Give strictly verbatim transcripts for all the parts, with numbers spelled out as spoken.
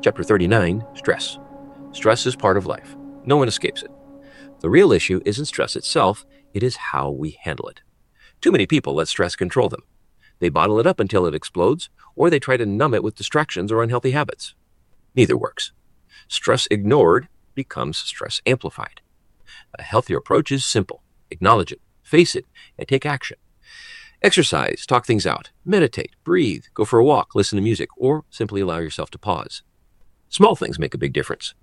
Chapter thirty-nine, Stress. Stress is part of life. No one escapes it. The real issue isn't stress itself, it is how we handle it. Too many people let stress control them. They bottle it up until it explodes, or they try to numb it with distractions or unhealthy habits. Neither works. Stress ignored becomes stress amplified. A healthier approach is simple. Acknowledge it, face it, and take action. Exercise, talk things out, meditate, breathe, go for a walk, listen to music, or simply allow yourself to pause. Small things make a big difference.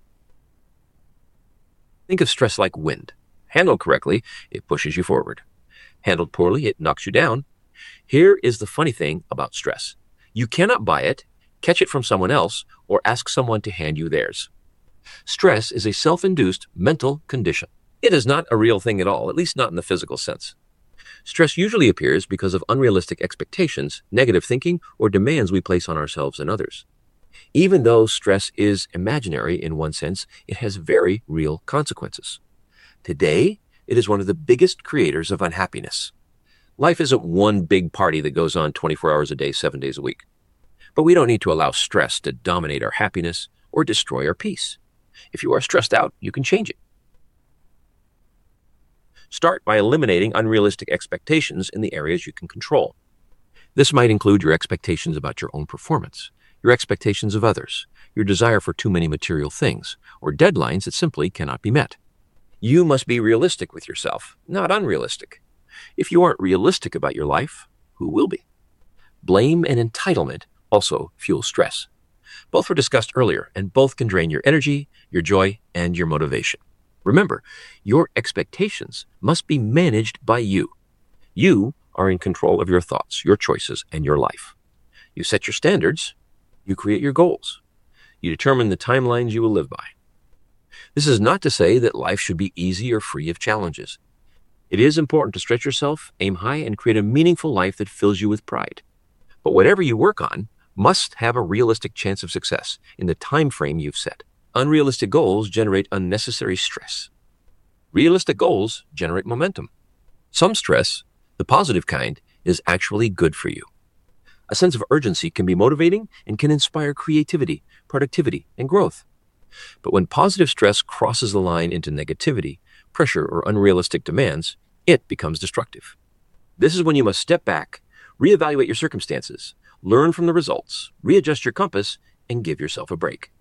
Think of stress like wind. Handled correctly, it pushes you forward. Handled poorly, it knocks you down. Here is the funny thing about stress. You cannot buy it, catch it from someone else, or ask someone to hand you theirs. Stress is a self-induced mental condition. It is not a real thing at all, at least not in the physical sense. Stress usually appears because of unrealistic expectations, negative thinking, or demands we place on ourselves and others. Even though stress is imaginary in one sense, it has very real consequences. Today, it is one of the biggest creators of unhappiness. Life isn't one big party that goes on twenty-four hours a day, seven days a week. But we don't need to allow stress to dominate our happiness or destroy our peace. If you are stressed out, you can change it. Start by eliminating unrealistic expectations in the areas you can control. This might include your expectations about your own performance, your expectations of others, your desire for too many material things, or deadlines that simply cannot be met. You must be realistic with yourself, not unrealistic. If you aren't realistic about your life, who will be? Blame and entitlement also fuel stress. Both were discussed earlier, and both can drain your energy, your joy, and your motivation. Remember, your expectations must be managed by you. You are in control of your thoughts, your choices, and your life. You set your standards. You create your goals. You determine the timelines you will live by. This is not to say that life should be easy or free of challenges. It is important to stretch yourself, aim high, and create a meaningful life that fills you with pride. But whatever you work on must have a realistic chance of success in the time frame you've set. Unrealistic goals generate unnecessary stress. Realistic goals generate momentum. Some stress, the positive kind, is actually good for you. A sense of urgency can be motivating and can inspire creativity, productivity, and growth. But when positive stress crosses the line into negativity, pressure, or unrealistic demands, it becomes destructive. This is when you must step back, reevaluate your circumstances, learn from the results, readjust your compass, and give yourself a break.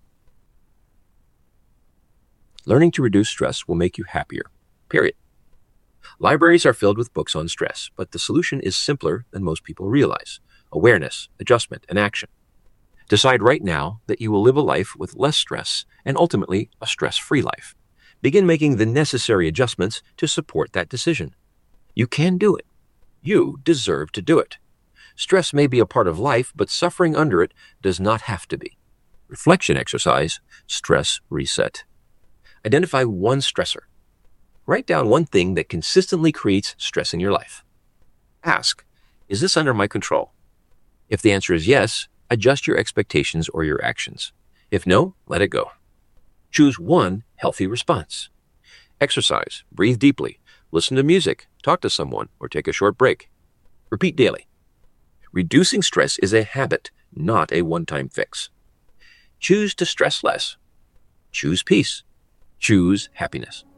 Learning to reduce stress will make you happier, period. Libraries are filled with books on stress, but the solution is simpler than most people realize. Awareness, adjustment, and action. Decide right now that you will live a life with less stress and ultimately a stress-free life. Begin making the necessary adjustments to support that decision. You can do it. You deserve to do it. Stress may be a part of life, but suffering under it does not have to be. Reflection exercise, stress reset. Identify one stressor. Write down one thing that consistently creates stress in your life. Ask, is this under my control? If the answer is yes, adjust your expectations or your actions. If no, let it go. Choose one healthy response. Exercise, breathe deeply, listen to music, talk to someone, or take a short break. Repeat daily. Reducing stress is a habit, not a one-time fix. Choose to stress less. Choose peace. Choose happiness.